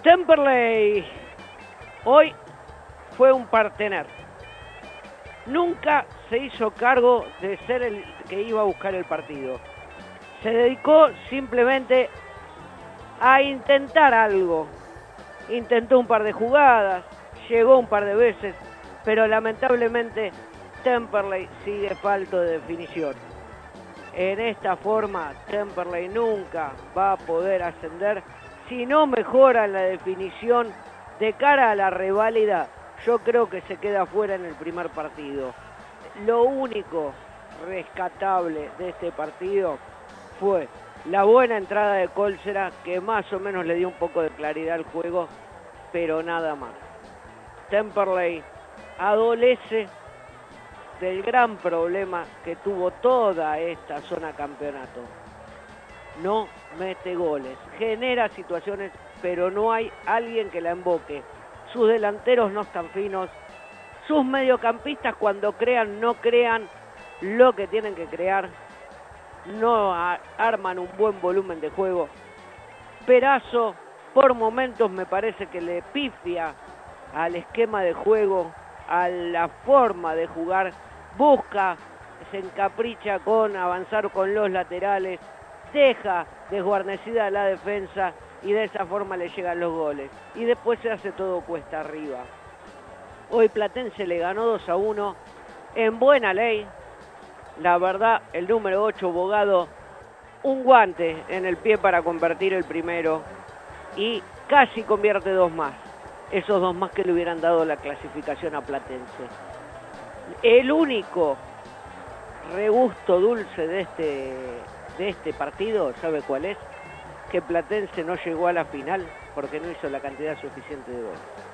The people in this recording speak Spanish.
Temperley hoy fue un partener. Nunca se hizo cargo de ser el que iba a buscar el partido. Se dedicó simplemente a intentar algo. Intentó un par de jugadas, llegó un par de veces, pero lamentablemente Temperley sigue falto de definición. En esta forma Temperley nunca va a poder ascender si no mejora la definición de cara a la reválida. Yo creo que se queda fuera en el primer partido. Lo único rescatable de este partido fue la buena entrada de Cólcera, que más o menos le dio un poco de claridad al juego, pero nada más. Temperley adolece del gran problema que tuvo toda esta zona campeonato. No mete goles, genera situaciones, pero no hay alguien que la emboque. Sus delanteros no están finos, sus mediocampistas cuando crean no crean lo que tienen que crear, no arman un buen volumen de juego. Perazo por momentos me parece que le pifia al esquema de juego, a la forma de jugar, busca, se encapricha con avanzar con los laterales, deja desguarnecida la defensa y de esa forma le llegan los goles. Y después se hace todo cuesta arriba. Hoy Platense le ganó 2-1 en buena ley. La verdad, el número 8, Bogado, un guante en el pie para convertir el primero y casi convierte 2 más. Esos 2 más que le hubieran dado la clasificación a Platense. El único regusto dulce de este partido, ¿sabe cuál es? Que Platense no llegó a la final porque no hizo la cantidad suficiente de goles.